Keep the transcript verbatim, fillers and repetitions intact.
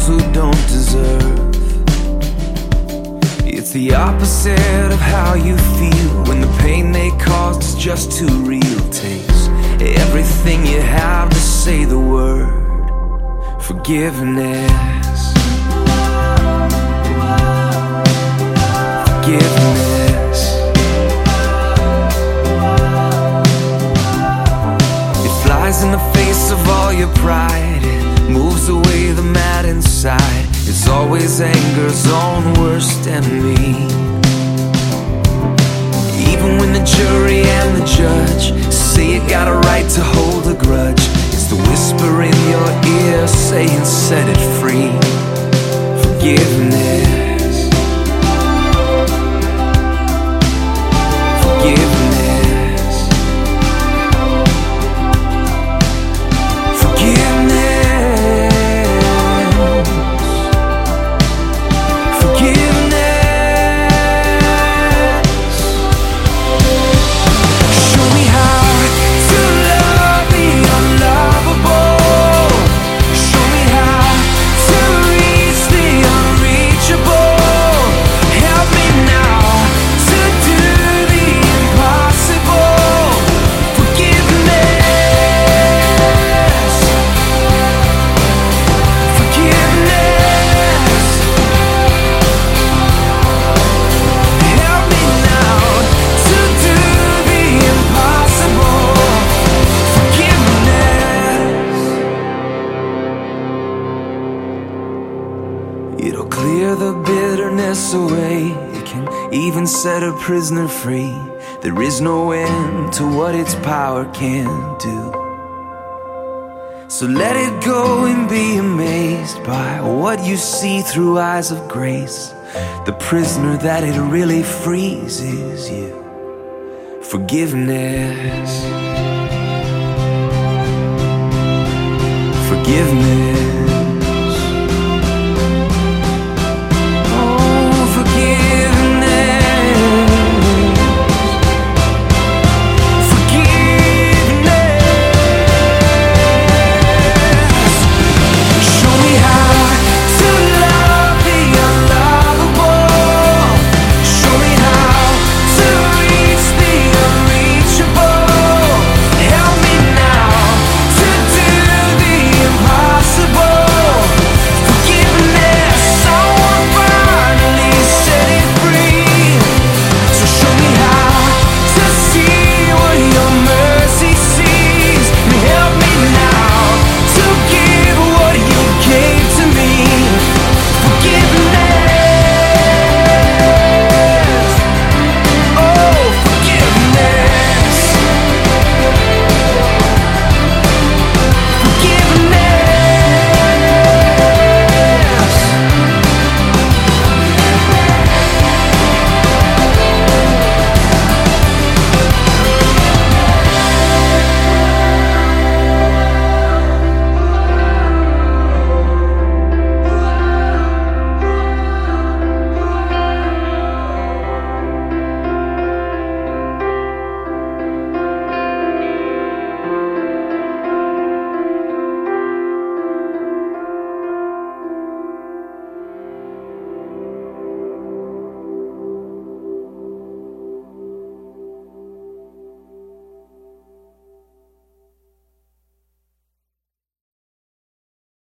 those who don't deserve. It's the opposite of how you feel when the pain they caused is just too real. Takes everything you have to say the word forgiveness. Forgiveness. It flies in the face of all your pride. It moves away the mad inside. It's always anger's own worst enemy. Even when the jury and the judge say you got a right to hold a grudge, it's the whisper in your ear saying set it free. Forgiveness. Forgiveness. Forgiveness. Forgiveness. Show me how to love the unlovable. Show me how to reach the unreachable. Help me now to do the impossible. Forgiveness. Forgiveness. Help me now to do the impossible. Forgiveness. It'll clear the bitterness away. It can even set a prisoner free. There is no end to what its power can do. So let it go and be amazed by what you see through eyes of grace. The prisoner that it really frees is you. Forgiveness. Forgiveness.